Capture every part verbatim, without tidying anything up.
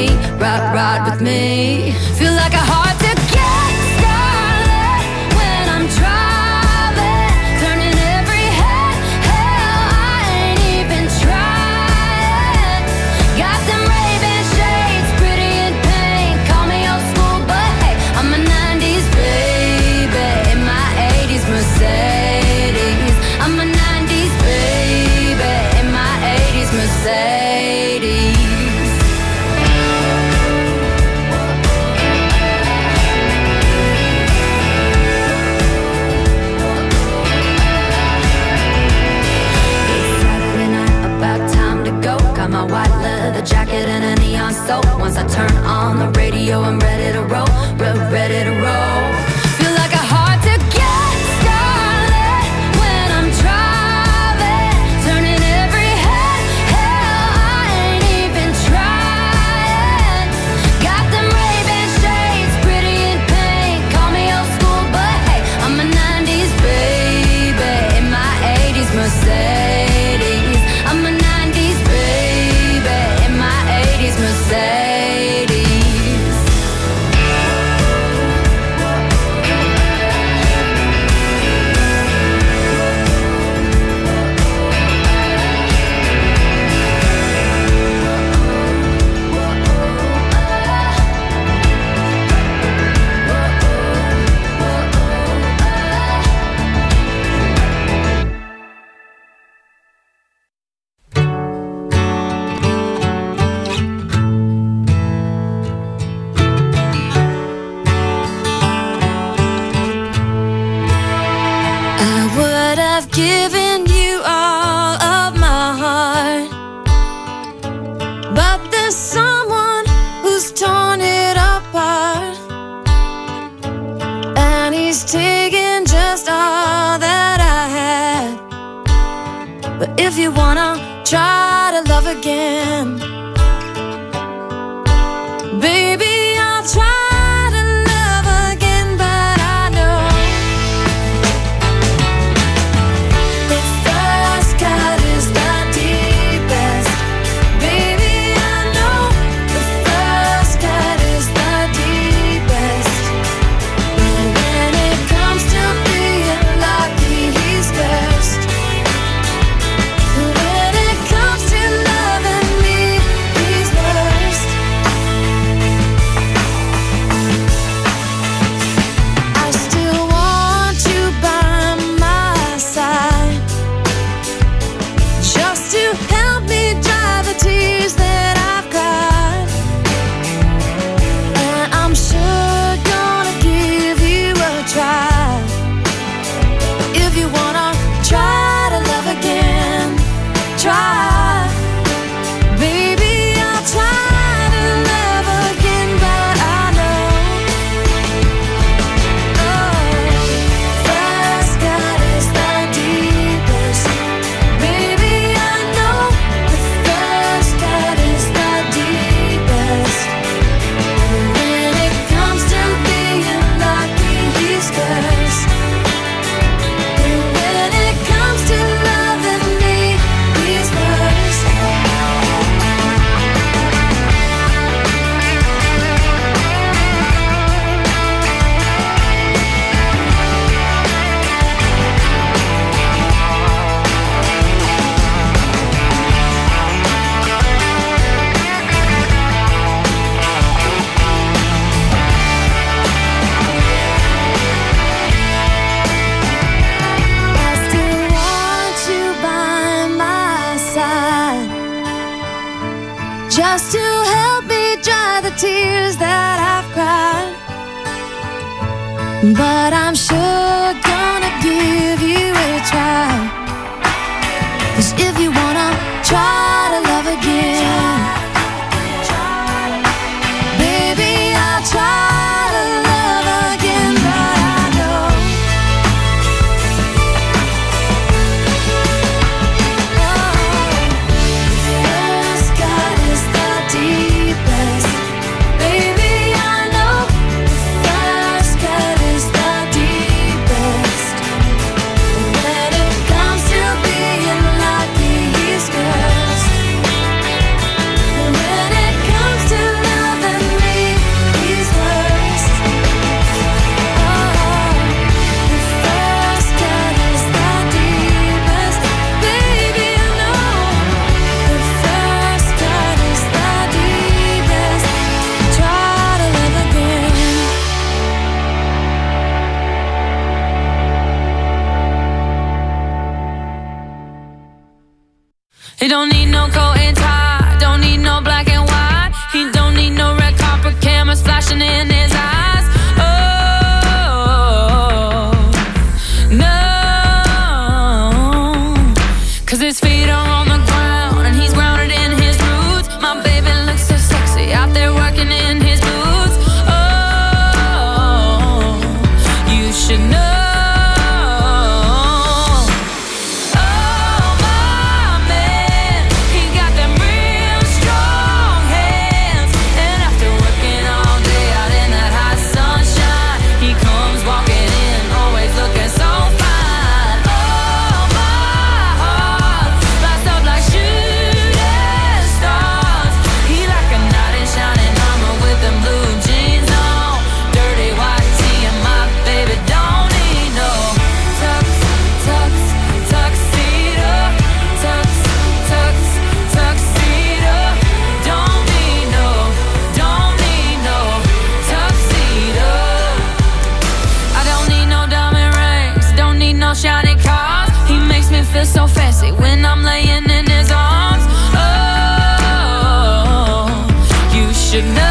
me, ride, ride with me. Feel like a hard to get started when I'm driving, turning every head, hell, I ain't even trying. Got them Ray-Ban shades, pretty in pink, call me old school, but hey, I'm a nineties baby, in my eighties Mercedes. I'm a nineties baby, in my eighties Mercedes. Got my white leather jacket and a neon soap. Once I turn on the radio, I'm ready to roll, re- ready to roll. Feel like a hard to get started when I'm driving, turning every head, hell, I ain't even trying. Got them Ray-Ban shades, pretty in pink, call me old school, but hey, I'm a nineties baby, in my eighties Mercedes. I'm a nineties baby, in my eighties Mercedes. Given you all of my heart, but there's someone who's torn it apart, and he's taken just all that I had. But if you wanna try to love again, baby, I'll try. Just to help me dry the tears that I've cried. But I'm sure gonna give you a try. 'Cause if you wanna try to love again, baby, I'll try to love again. But I know first cut is the deepest. Baby, I know first cut is the deepest. When it comes feeling so fancy when I'm laying in his arms. Oh, you should know.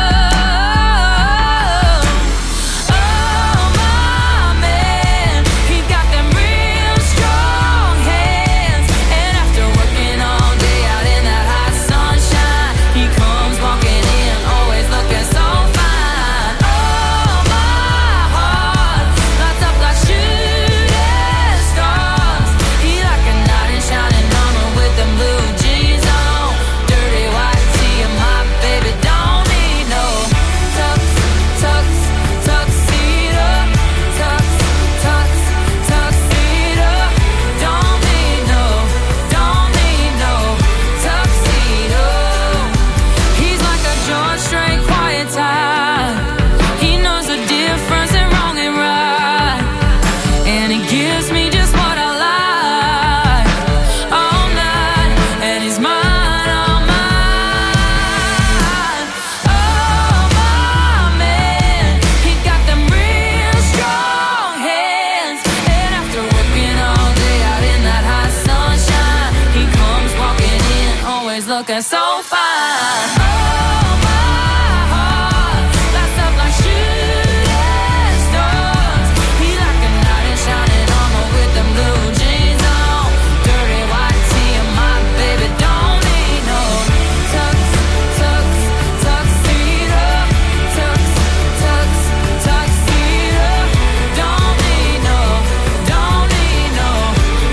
Looking so fine. Oh, my heart lights up like shooting stars. He like a knight in shining armor with them blue jeans on. Dirty white tee and my baby don't need no tux, tux, tuxedo. Tux, tux, tuxedo. Don't need no, don't need no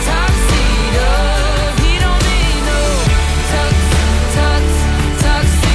tuxedo. He don't need no tux, tux, tuxedo.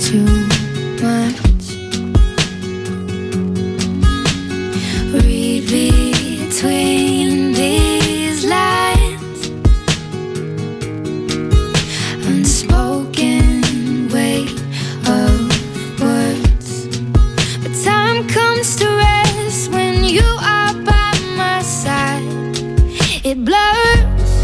too much. Read between these lines, unspoken weight of words. But time comes to rest when you are by my side. It blurs.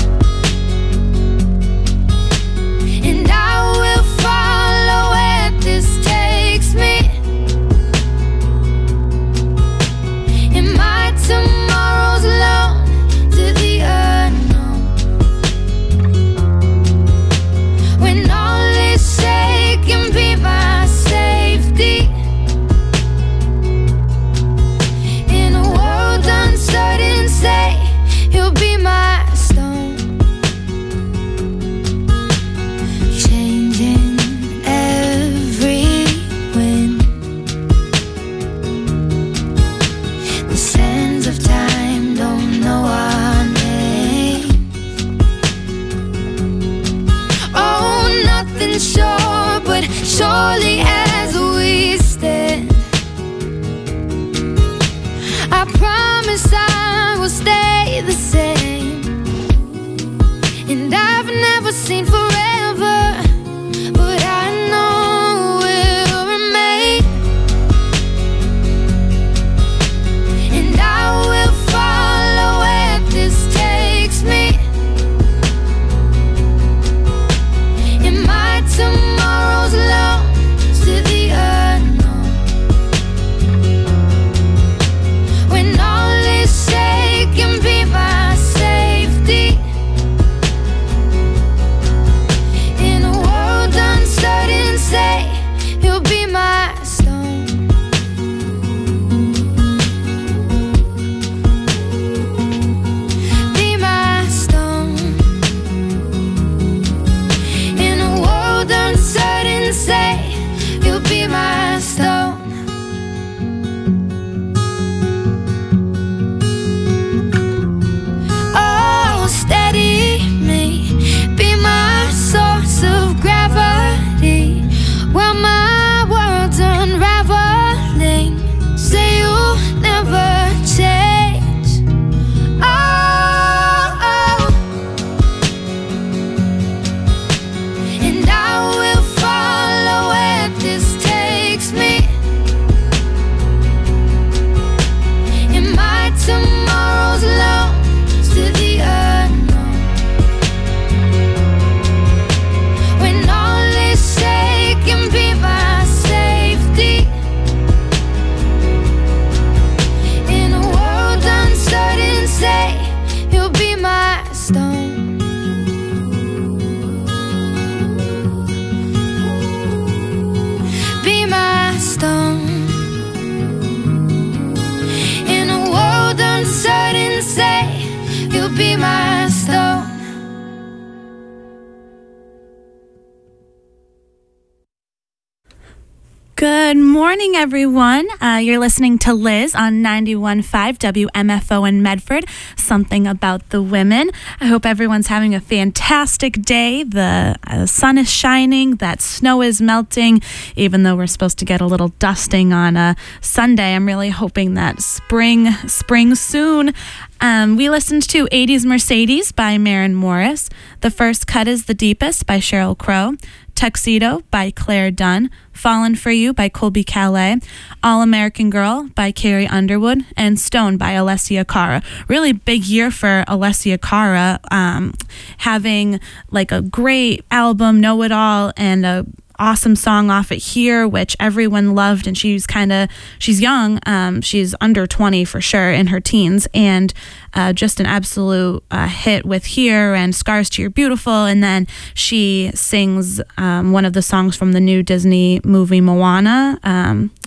Sure, but surely as we stand, I promise I will stay the same. And I've never seen forever, but I know we'll remain. And I will follow where this takes me. Tomorrow's lost to the unknown. When all is shaken, be my safety. In a world uncertain, say you'll be my stone. Be my stone. In a world uncertain, say you'll be my stone. Oh, steady me, be my source of gravity. While my world's unraveling, say you'll never change. Oh, oh. And I will follow where this takes me. And my tomorrow's lost to the unknown. When all is shaken, be my safety. In a world uncertain, say you'll be my stone. Be my stone. In a world uncertain, say you'll be my stone. Good morning, everyone. Uh, you're listening to Liz on ninety-one point five W M F O in Medford, Something About the Women. I hope everyone's having a fantastic day. The uh, sun is shining, that snow is melting, even though we're supposed to get a little dusting on a Sunday. I'm really hoping that spring, spring soon. Um, we listened to eighties Mercedes by Maren Morris. The First Cut is the Deepest by Sheryl Crow. Tuxedo by Claire Dunn, Fallen for You by Colby Calais, All American Girl by Carrie Underwood, and Stone by Alessia Cara. Really big year for Alessia Cara, um, having like a great album, Know It All, and a awesome song off it Here, which everyone loved. And she's kind of, she's young. Um, she's under twenty for sure, in her teens, and uh, just an absolute uh, hit with Here and Scars to Your Beautiful. And then she sings um, one of the songs from the new Disney movie Moana. Um,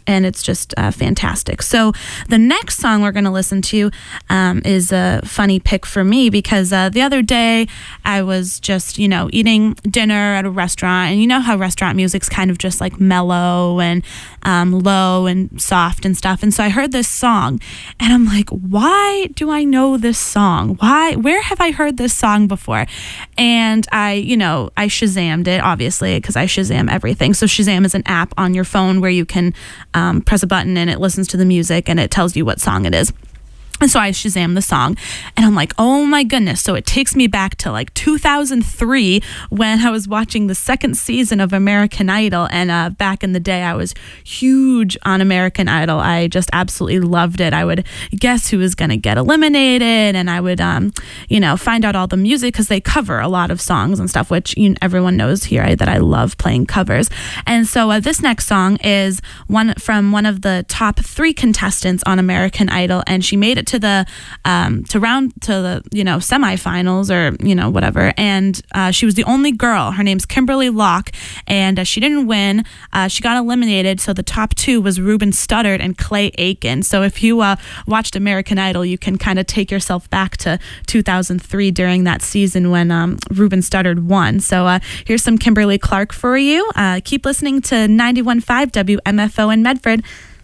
and it's just uh, fantastic. So the next song we're going to listen to um, is a funny pick for me because uh, the other day I was just, you know, eating dinner at a restaurant, and you know how restaurant music's kind of just like mellow and um, low and soft and stuff. And so I heard this song, and I'm like, why do I know this song? Why? Where have I heard this song before? And I, you know, I Shazammed it, obviously, because I Shazam everything. So Shazam is an app on your phone where you can um, press a button and it listens to the music and it tells you what song it is. And so I Shazam the song, and I'm like, oh my goodness. So it takes me back to like two thousand three when I was watching the second season of American Idol. And uh, back in the day, I was huge on American Idol. I just absolutely loved it. I would guess who was going to get eliminated, and I would, um, you know, find out all the music because they cover a lot of songs and stuff, which you, everyone knows here I, that I love playing covers. And so uh, this next song is one from one of the top three contestants on American Idol, and she made it to the um to round to the you know semifinals or you know whatever, and uh, she was the only girl. Her name's Kimberly Locke, and uh, she didn't win. Uh, she got eliminated. So the top two was Ruben Studdard and Clay Aiken. So if you uh, watched American Idol, you can kind of take yourself back to two thousand three during that season when um, Ruben Studdard won. So uh, here's some Kimberly Clark for you. Uh, keep listening to ninety-one point five W M F O in Medford.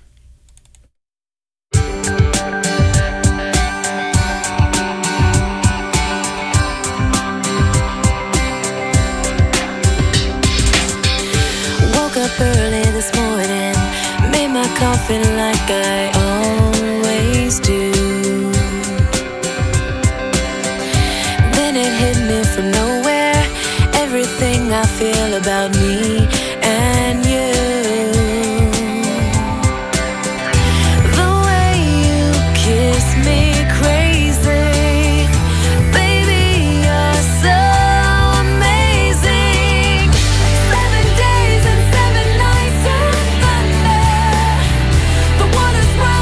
Up early this morning, made my coffee like I always do. Then it hit me from nowhere, everything I feel about me and you. The way you kiss me crazy, baby, you're so amazing. Seven days and seven nights of thunder, the water's rising.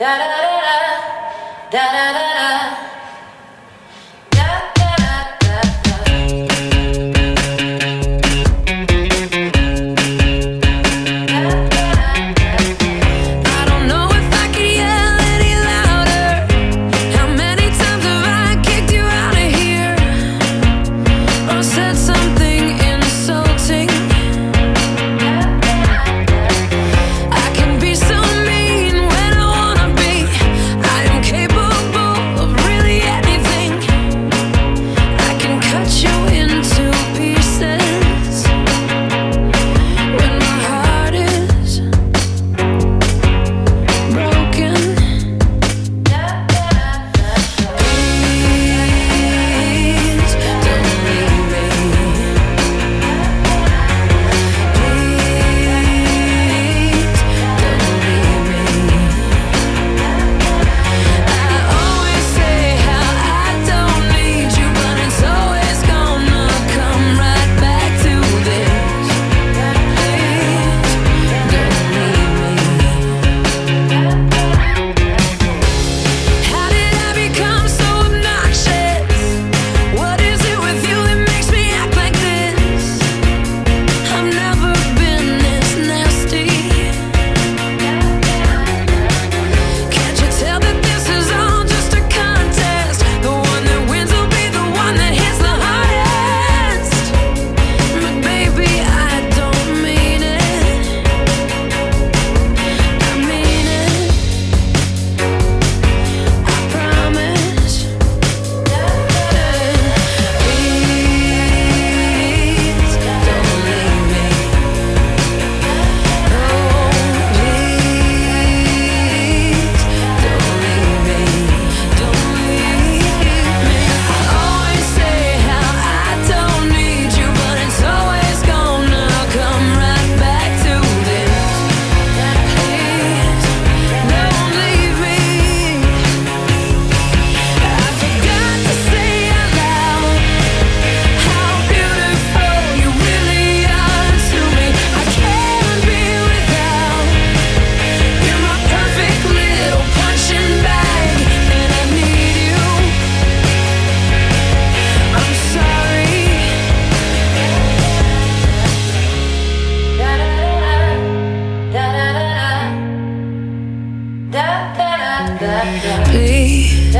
Please,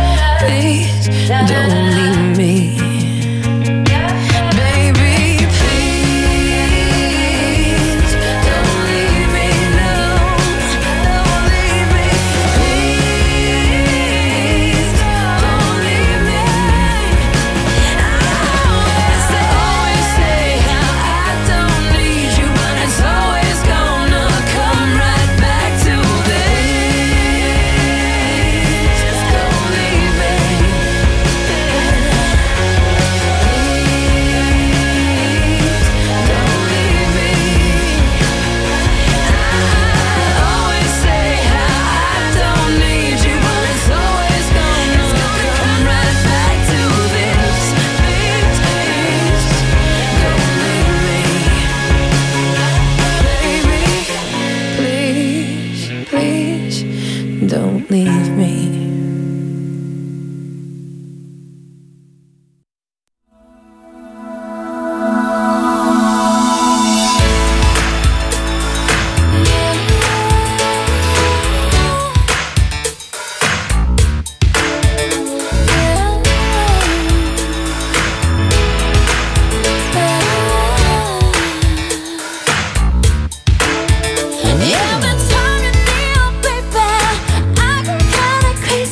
please, don't leave me. Baby, please, don't leave me. No, don't leave me. Please, don't leave me. I always say, always say how I don't need you, but it's always gonna come right back to this. Don't leave me. Don't leave me. You've been turning me on, baby. I go kinda crazy.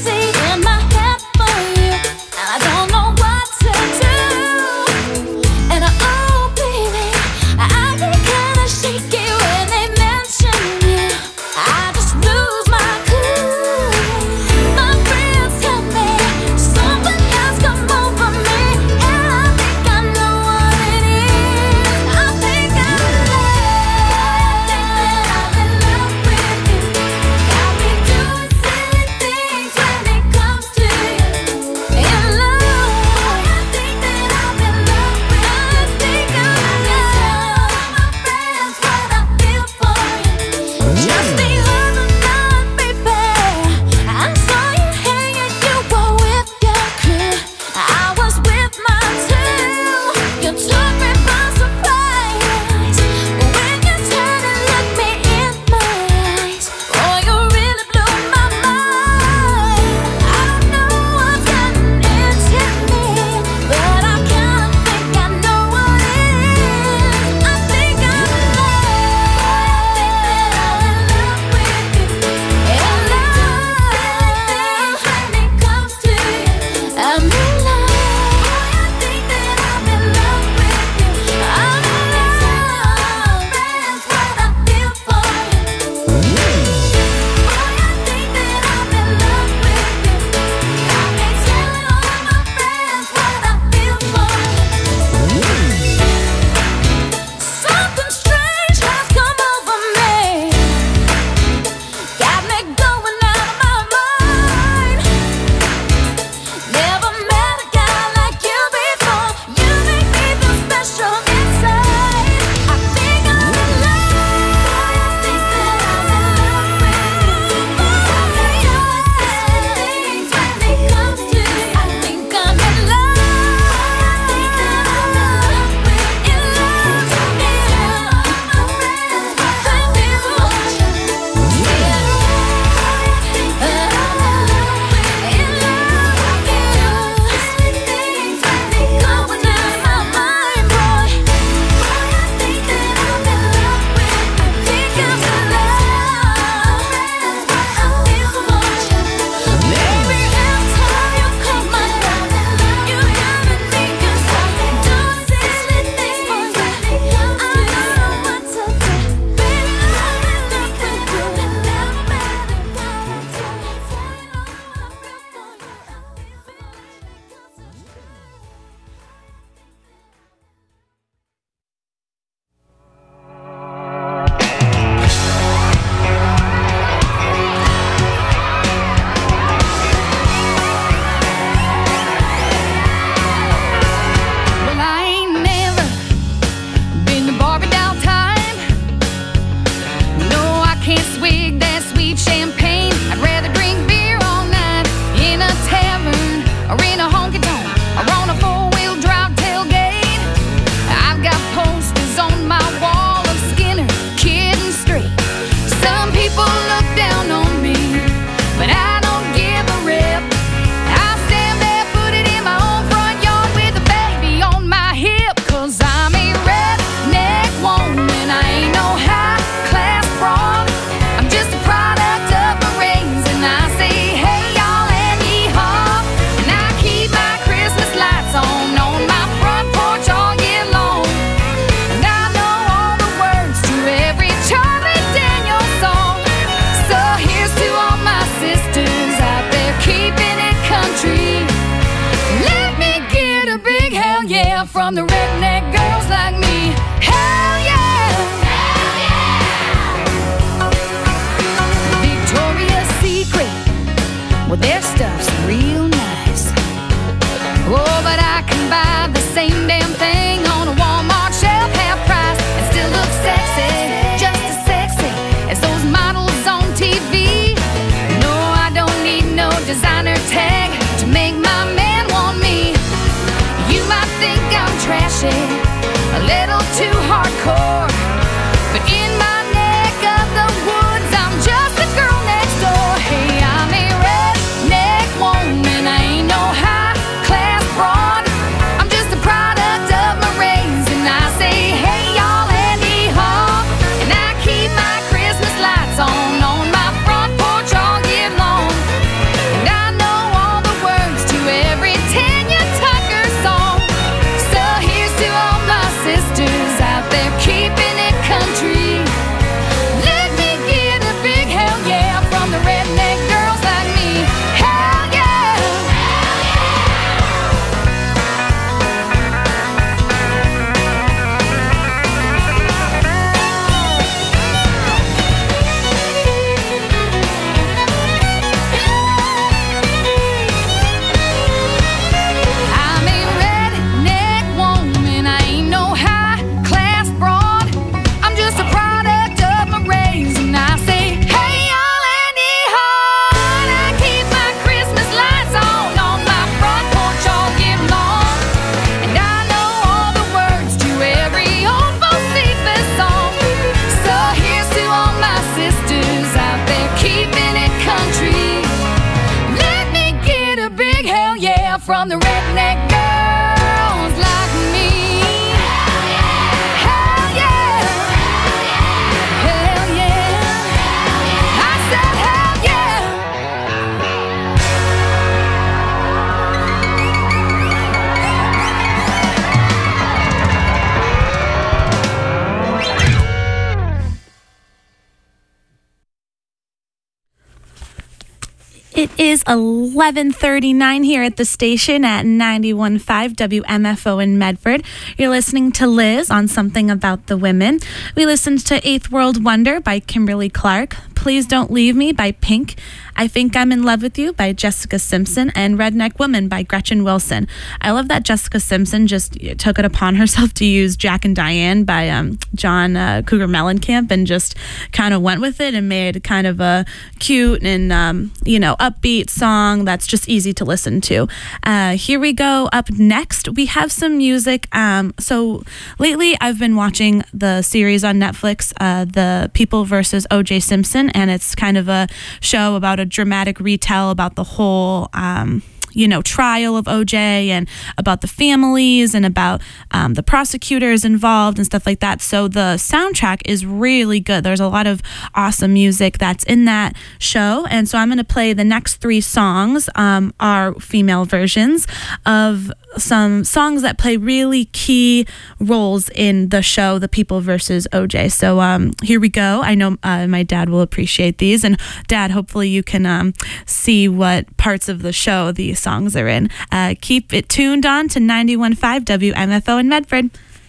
It is eleven thirty-nine here at the station at ninety-one point five W M F O in Medford. You're listening to Liz on Something About the Women. We listened to Eighth World Wonder by Kimberly Clark, Please Don't Leave Me by Pink, I Think I'm in Love with You by Jessica Simpson, and Redneck Woman by Gretchen Wilson. I love that Jessica Simpson just took it upon herself to use Jack and Diane by um, John uh, Cougar Mellencamp and just kind of went with it and made kind of a cute and, um, you know, upbeat song that's just easy to listen to. Uh, here we go. Up next, we have some music. Um, so lately, I've been watching the series on Netflix, uh, The People versus O J Simpson, and it's kind of a show about a dramatic retell about the whole um you know, trial of O J and about the families and about um, the prosecutors involved and stuff like that. So the soundtrack is really good. There's a lot of awesome music that's in that show. And so I'm going to play the next three songs um, are female versions of some songs that play really key roles in the show, The People versus O J. So um, here we go. I know uh, my dad will appreciate these. And Dad, hopefully you can um, see what parts of the show these songs are in. Uh, keep it tuned on to ninety-one point five W M F O in Medford.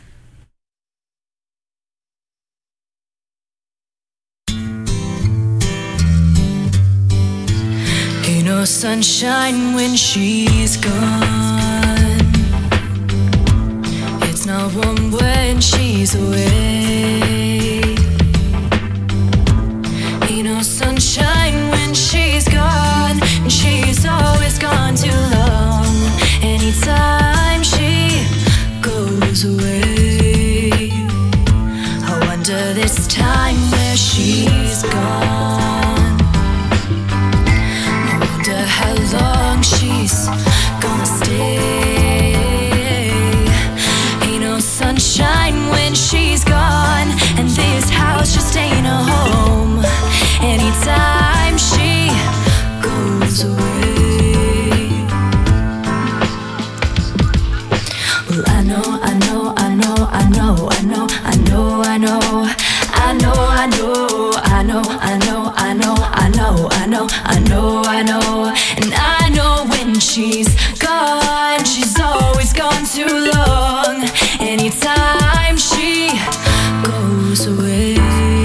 Ain't no sunshine when she's gone. It's not warm when she's away. Ain't no sunshine when she's gone, and she's always gone too long. Anytime she goes away, I wonder this time where she's gone. I wonder how long she's gonna stay. Ain't no sunshine when she's gone, and this house just ain't a home. Anytime she goes away. Well, I know, I know, I know, I know, I know, I know, I know, I know, I know, I know, I know, I know, I know, I know, I know, I know, and I know when she's gone, she's always gone too long. Anytime she goes away.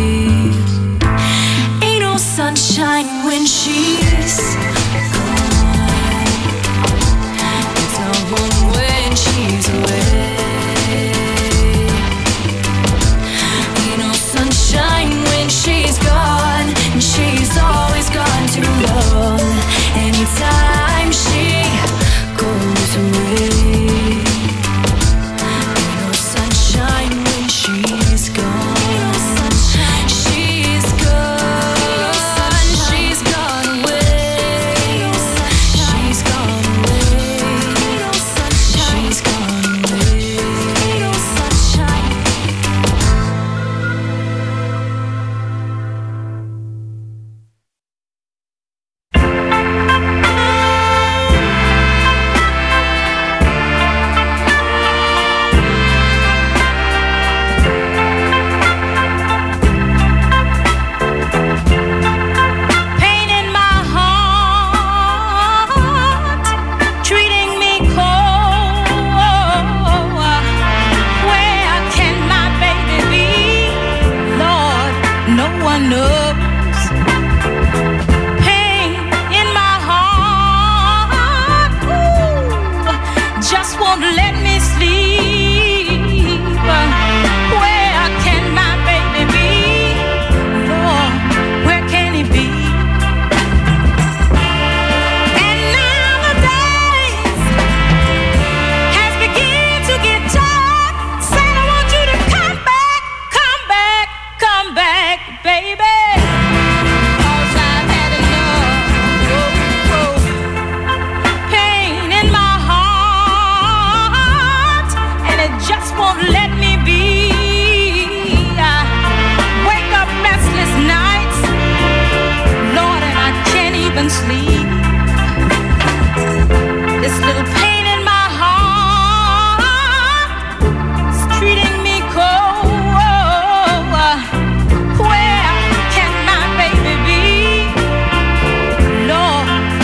Sunshine when she's gone. It's no warm when she's away. Ain't no sunshine when she's gone, and she's always gone too long. Anytime she goes away. Ain't no sunshine when she's gone. She's gone. She's gone away. She's gone away. She's gone away. Pain in my heart, treating me cold. Where can my baby be? Lord, no one knows. Pain in my heart, ooh, just won't let me sleep. Where can my baby be? Lord, where can he be? And nowadays has begun to get tough. Saying I want you to come back, come back, come back, baby. 'Cause I've had enough. Oh, oh. Pain in my heart, and it just won't let me be. I wake up restless nights, Lord, and I can't even sleep. This little pain in my heart is treating me cold. Where can my baby be? Lord,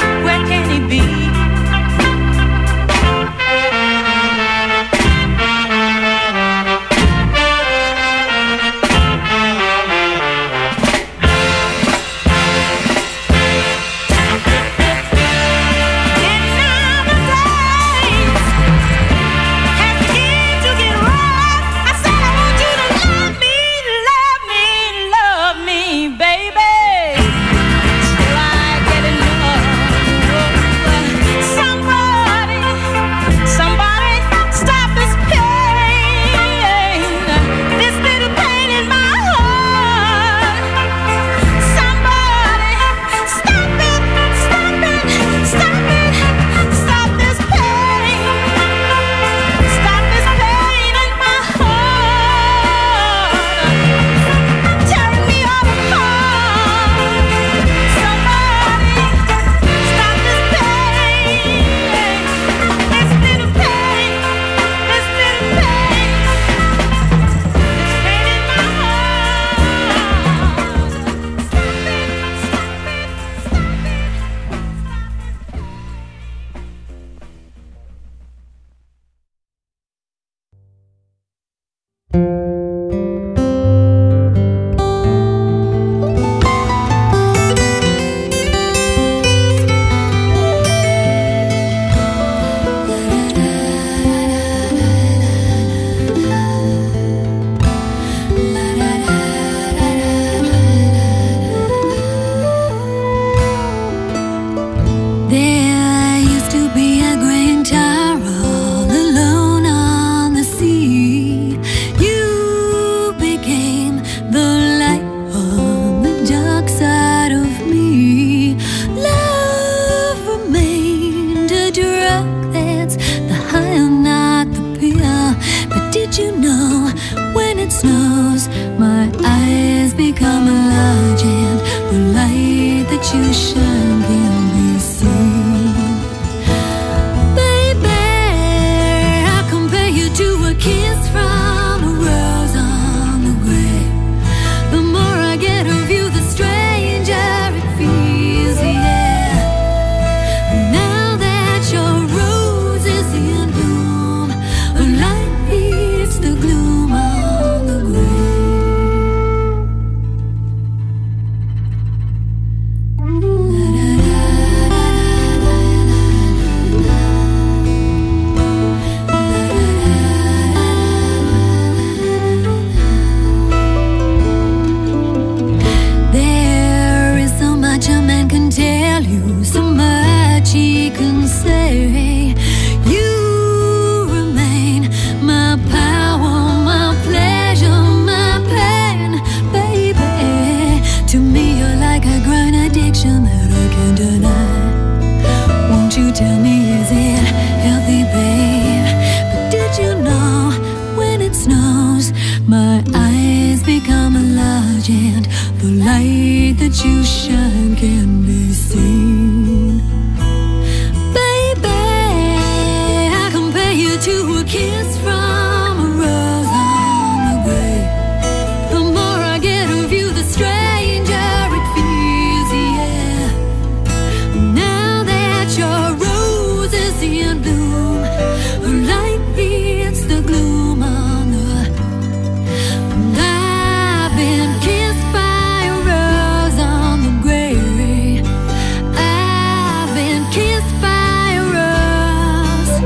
seen. Baby, I compare you to a kiss from a rose on the grave. The more I get of you, the stranger it feels, yeah. Now that your rose is in bloom, the light hits the gloom on the. And I've been kissed by a rose on the grave. I've been kissed by a rose.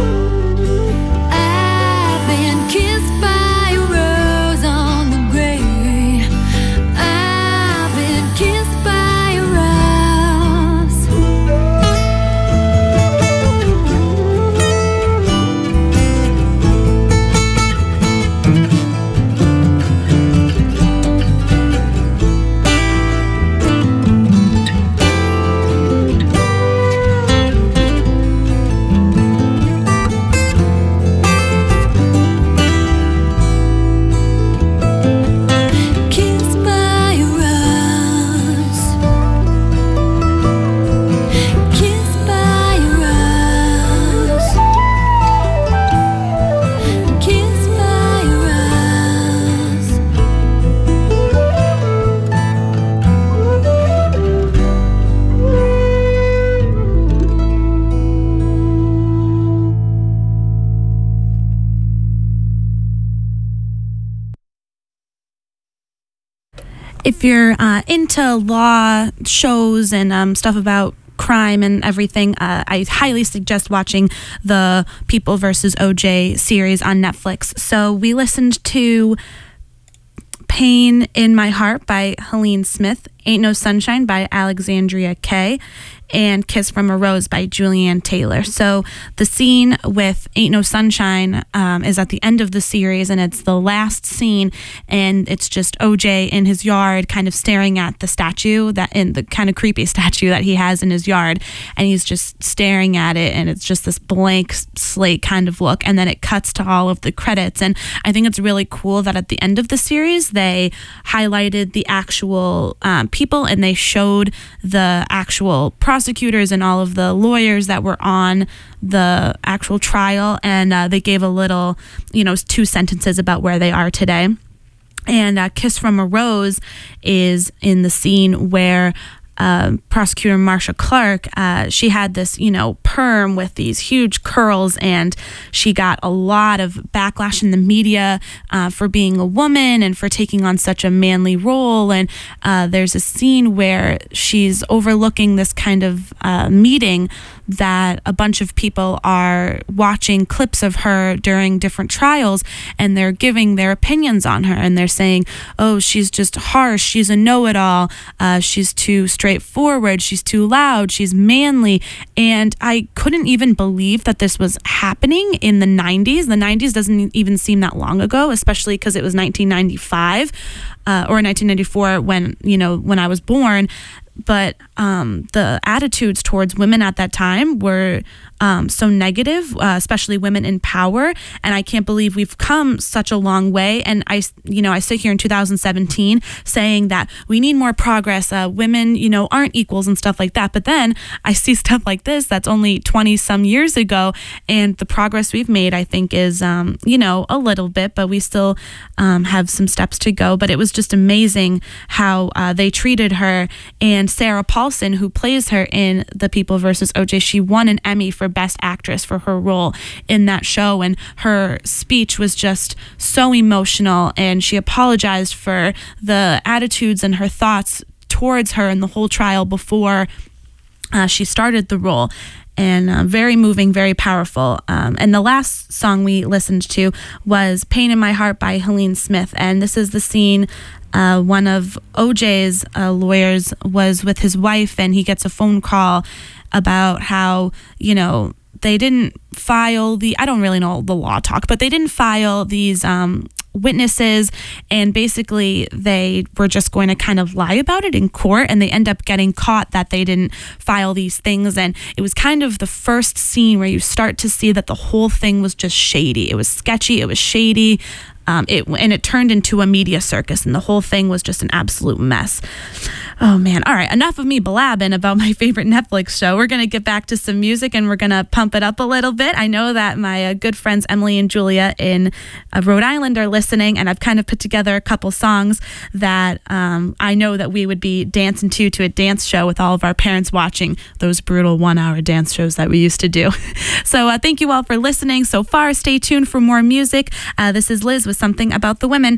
I've been kissed by a rose on the grave. I've been kissed by a rose. Kissed by a rose. Kissed by a rose. Kissed by a rose. If you're uh, into law shows and um, stuff about crime and everything, uh, I highly suggest watching the People versus O J series on Netflix. So we listened to Pain in My Heart by Helene Smith, Ain't No Sunshine by Alexandria Kay, and Kiss from a Rose by Julianne Taylor. So the scene with Ain't No Sunshine um, is at the end of the series, and it's the last scene, and it's just O J in his yard kind of staring at the statue, that in the kind of creepy statue that he has in his yard, and he's just staring at it, and it's just this blank slate kind of look, and then it cuts to all of the credits. And I think it's really cool that at the end of the series they highlighted the actual um, people, and they showed the actual prosecutors and all of the lawyers that were on the actual trial, and uh, they gave a little, you know, two sentences about where they are today. And uh, Kiss from a Rose is in the scene where Uh, prosecutor Marsha Clark, uh, she had this, you know, perm with these huge curls, and she got a lot of backlash in the media uh, for being a woman and for taking on such a manly role. And uh, there's a scene where she's overlooking this kind of uh, meeting that a bunch of people are watching clips of her during different trials, and they're giving their opinions on her, and they're saying, oh, she's just harsh, she's a know-it-all, uh, she's too straightforward, she's too loud, she's manly. And I couldn't even believe that this was happening in the nineties. The nineties doesn't even seem that long ago, especially because it was nineteen ninety-five uh, or nineteen ninety-four when, you know, when I was born. But um, the attitudes towards women at that time were um, so negative, uh, especially women in power. And I can't believe we've come such a long way. And I, you know, I sit here in two thousand seventeen saying that we need more progress. Uh, women, you know, aren't equals and stuff like that. But then I see stuff like this that's only twenty some years ago, and the progress we've made, I think, is, um, you know, a little bit, but we still um, have some steps to go. But it was just amazing how uh, they treated her. And Sarah Paulson, who plays her in The People versus O J, she won an Emmy for Best Actress for her role in that show, and her speech was just so emotional, and she apologized for the attitudes and her thoughts towards her in the whole trial before uh, she started the role. And uh, very moving, very powerful. Um, and the last song we listened to was Pain in My Heart by Helene Smith. And this is the scene uh, one of O J's uh, lawyers was with his wife, and he gets a phone call about how, you know, they didn't file the, I don't really know the law talk, but they didn't file these um, witnesses, and basically they were just going to kind of lie about it in court, and they end up getting caught that they didn't file these things. And it was kind of the first scene where you start to see that the whole thing was just shady. It was sketchy, it was shady, um, it and it turned into a media circus, and the whole thing was just an absolute mess. Oh, man. All right. Enough of me blabbing about my favorite Netflix show. We're going to get back to some music and we're going to pump it up a little bit. I know that my uh, good friends Emily and Julia in uh, Rhode Island are listening, and I've kind of put together a couple songs that um, I know that we would be dancing to to a dance show with all of our parents watching those brutal one-hour dance shows that we used to do. So uh, thank you all for listening so far. Stay tuned for more music. Uh, this is Liz with Something About the Women.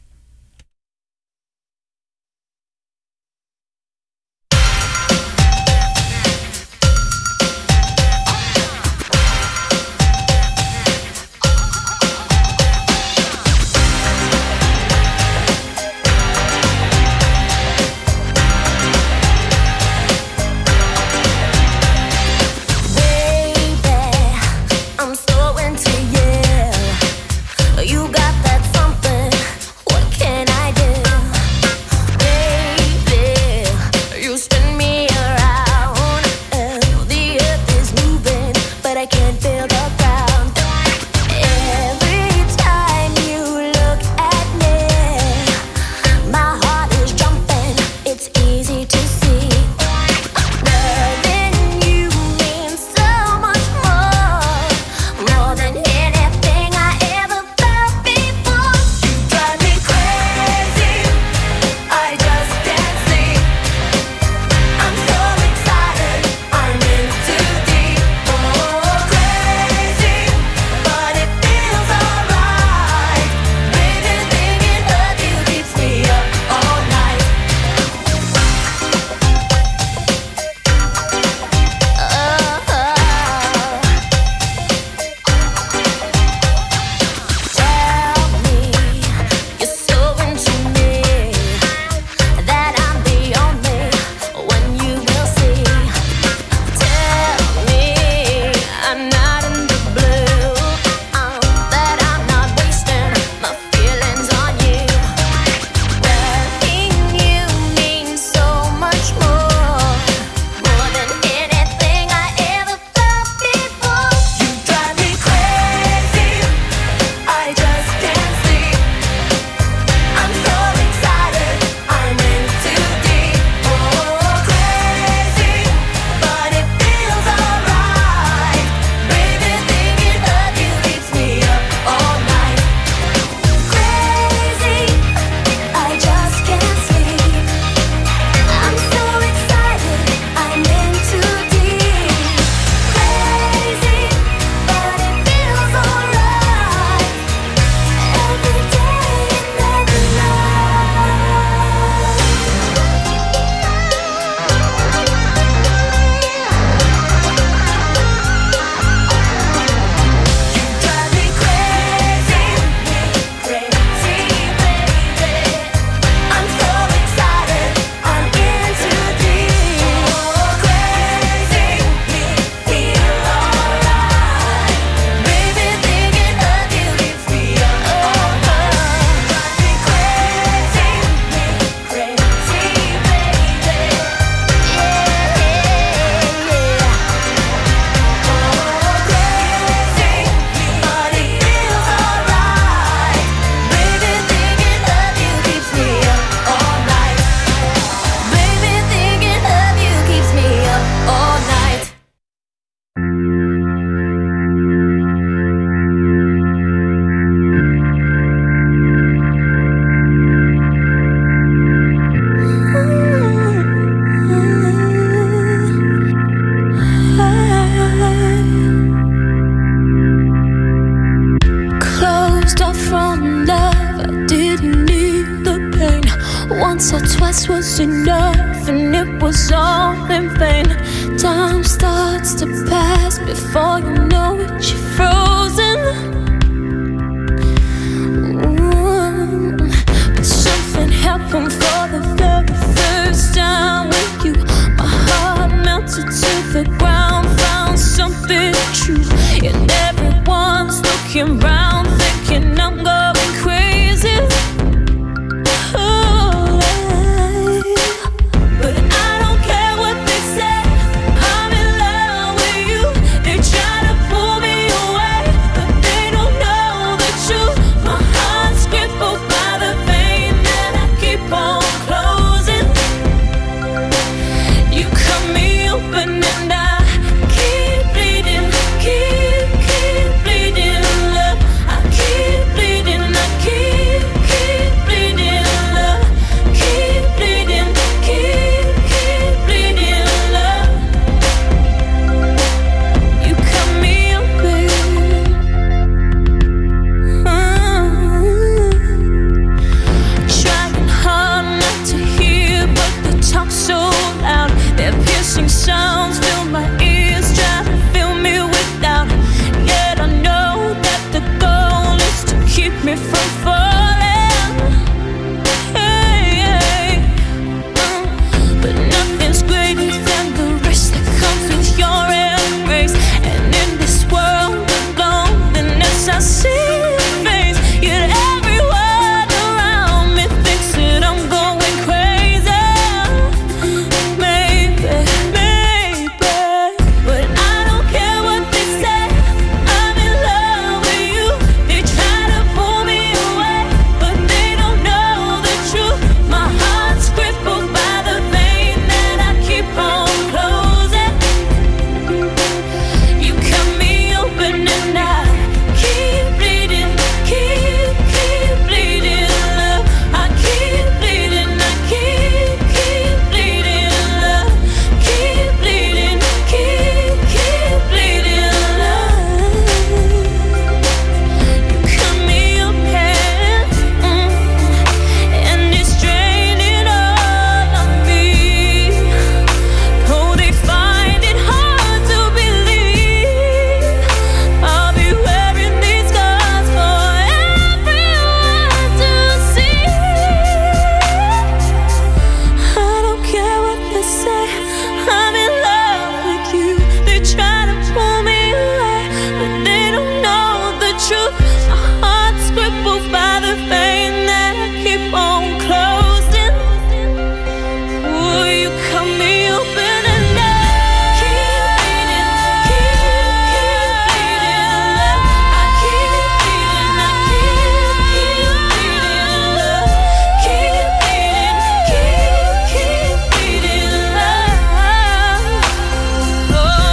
once or twice was enough, and it was all in vain. Time starts to pass before you